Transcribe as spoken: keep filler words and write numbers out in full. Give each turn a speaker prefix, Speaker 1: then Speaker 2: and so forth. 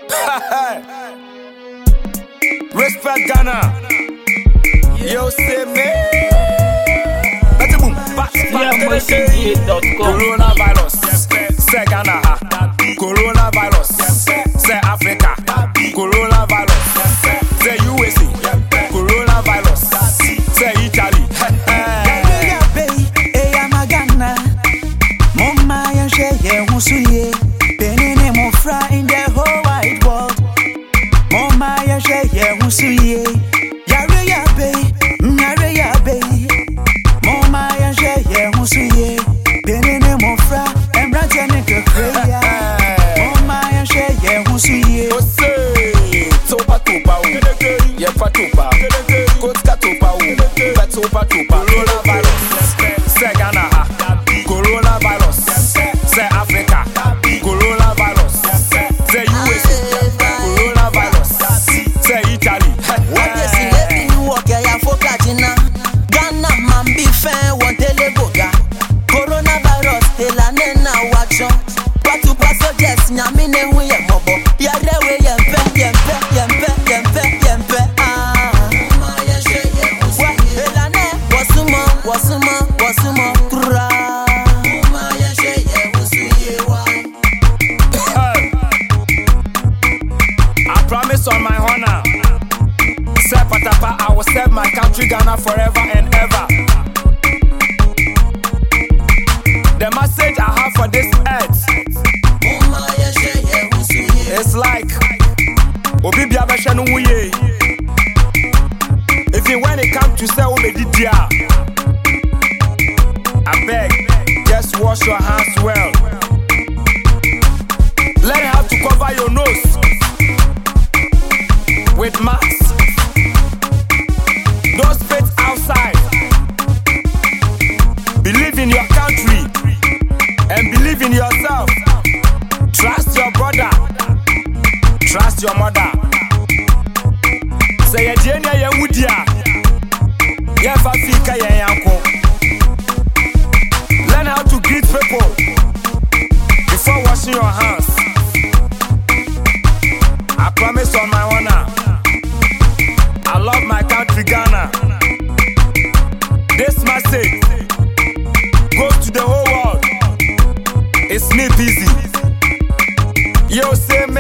Speaker 1: Respect Ghana. Yo, say me. Let's boom. Back, back, Coronavirus. Say Ghana. Coronavirus. Say Africa. Coronavirus. Say U S A. Coronavirus. Say Italy.
Speaker 2: In the whole wide world, Mama ya sheye musuye, yare ya be, yare ya be. Mama ya sheye musuye, benene mofra, embrate ne kreya. Mama ya sheye musuye.
Speaker 1: Ose, topa topa u, yefa topa, kotka topa u, betopa topa. Coronavirus, say Ghana ha. Coronavirus, say Africa. Coronavirus, say U S A. Coronavirus, say Italy.
Speaker 2: What you see, let me walk ya fokajina. Ghana man be fair, one teleboga. Coronavirus, hela nena wacho. Patu paso yes, nyamine huye mobo. Yare we yempe, yempe, yempe, yempe, yempe. Ah, maya sheye musi. Hela ne, wasuma, wasuma, wasuma, kura. Maya sheye musi yewa.
Speaker 1: I promise on my honor, say patapa, I will serve my country Ghana forever and ever. The message I have for this earth, it's like Obi Biabesha no wuye. Even when it comes to say Obedidia, I beg, just wash your hands well. Learn how to cover your nose with masks. Don't spit outside. Believe in your country and believe in yourself. Trust your brother. Trust your mother. Say Jenya ye wudia. Ye fa fika ye yanko. Learn how to greet people before washing your hands. I promise on my honor, I love my country Ghana. This message goes to the whole world. It's me busy. Yo, say me.